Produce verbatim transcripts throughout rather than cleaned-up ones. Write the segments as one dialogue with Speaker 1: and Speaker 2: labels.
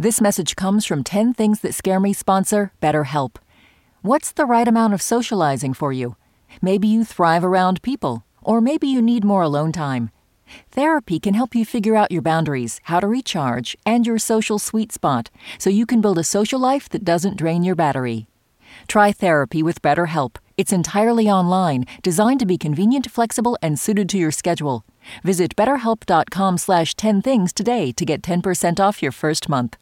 Speaker 1: This message comes from ten Things That Scare Me sponsor BetterHelp. What's the right amount of socializing for you? Maybe you thrive around people, or maybe you need more alone time. Therapy can help you figure out your boundaries, how to recharge, and your social sweet spot, so you can build a social life that doesn't drain your battery. Try therapy with BetterHelp. It's entirely online, designed to be convenient, flexible, and suited to your schedule. Visit betterhelp.com slash 10 things today to get ten percent off your first month.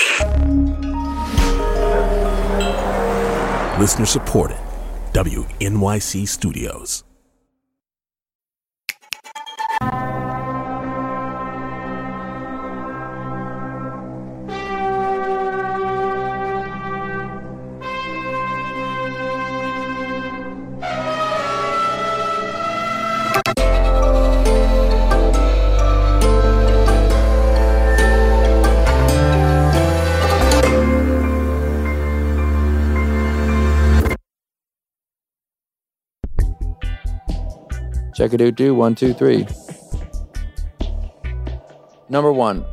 Speaker 2: Listener supported. W N Y C Studios.
Speaker 3: Check-a-doo-doo, one, two, three. Number one,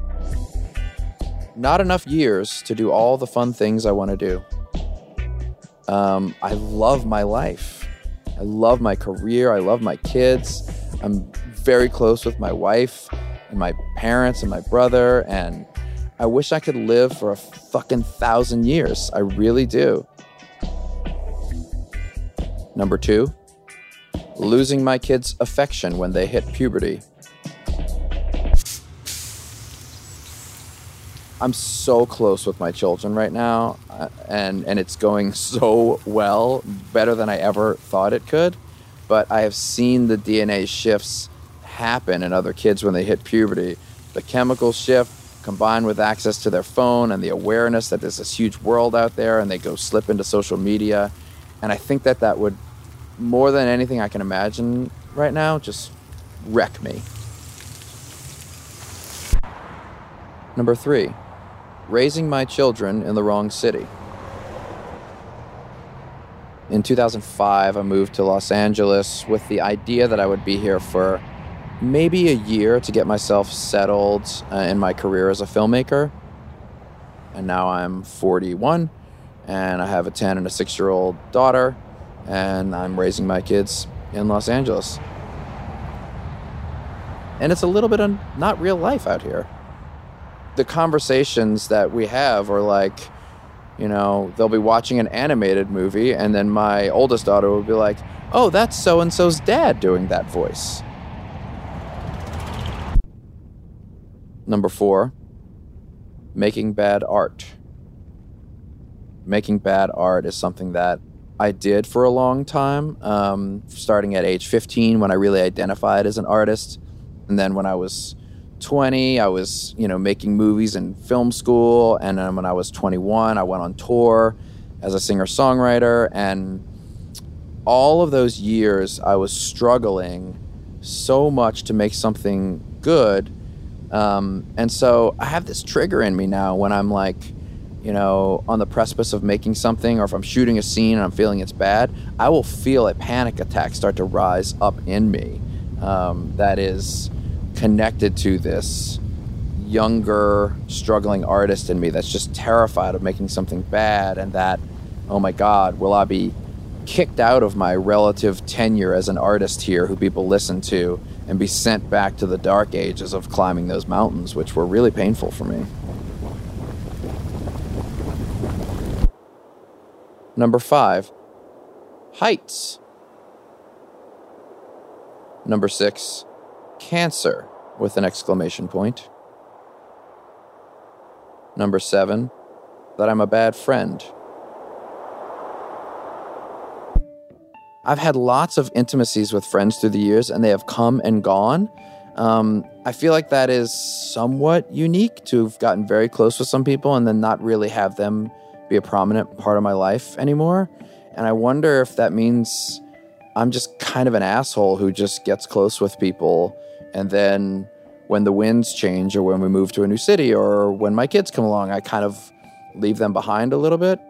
Speaker 3: not enough years to do all the fun things I want to do. Um, I love my life. I love my career. I love my kids. I'm very close with my wife and my parents and my brother, and I wish I could live for a fucking thousand years. I really do. Number two, losing my kids' affection when they hit puberty. I'm so close with my children right now, uh, and, and it's going so well, better than I ever thought it could. But I have seen the D N A shifts happen in other kids when they hit puberty. The chemical shift combined with access to their phone and the awareness that there's this huge world out there, and they go slip into social media. And I think that that would, more than anything I can imagine right now, just wreck me. Number three, raising my children in the wrong city. In two thousand five, I moved to Los Angeles with the idea that I would be here for maybe a year to get myself settled uh, in my career as a filmmaker. And now I'm forty-one, and I have a ten and a six-year-old daughter, and I'm raising my kids in Los Angeles. And it's a little bit of not real life out here. The conversations that we have are like, you know, they'll be watching an animated movie, and then my oldest daughter will be like, oh, that's so-and-so's dad doing that voice. Number four, making bad art. Making bad art is something that I did for a long time, um, starting at age fifteen when I really identified as an artist. And then when I was twenty, I was, you know, making movies in film school. And then when I was twenty-one, I went on tour as a singer-songwriter. And all of those years, I was struggling so much to make something good. Um, and so I have this trigger in me now when I'm like, you know, on the precipice of making something, or if I'm shooting a scene and I'm feeling it's bad, I will feel a panic attack start to rise up in me um, that is connected to this younger, struggling artist in me that's just terrified of making something bad, and that, oh my God, will I be kicked out of my relative tenure as an artist here who people listen to and be sent back to the dark ages of climbing those mountains, which were really painful for me. Number five, heights. Number six, cancer with an exclamation point. Number seven, that I'm a bad friend. I've had lots of intimacies with friends through the years, and they have come and gone. Um, I feel like that is somewhat unique to have gotten very close with some people and then not really have them be a prominent part of my life anymore. And I wonder if that means I'm just kind of an asshole who just gets close with people, and then when the winds change, or when we move to a new city, or when my kids come along, I kind of leave them behind a little bit.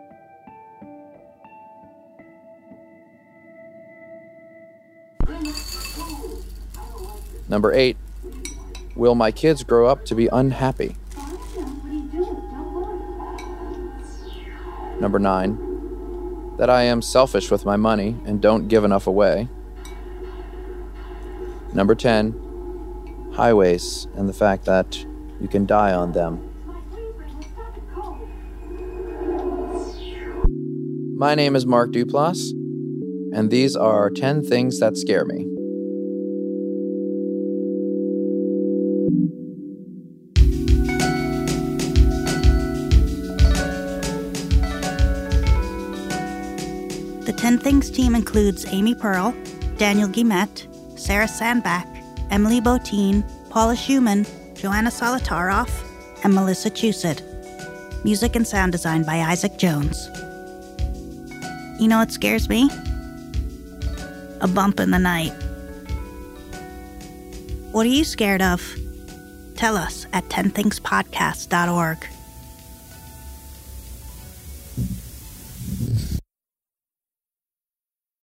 Speaker 3: Number eight, will my kids grow up to be unhappy? Number nine, that I am selfish with my money and don't give enough away. Number ten, highways and the fact that you can die on them. My name is Mark Duplass, and these are ten things that scare me.
Speaker 4: The ten Things team includes Amy Pearl, Daniel Guillemette, Sarah Sandbach, Emily Botine, Paula Schumann, Joanna Solitaroff, and Melissa Chusett. Music and sound design by Isaac Jones. You know what scares me? A bump in the night. What are you scared of? Tell us at ten things podcast dot org.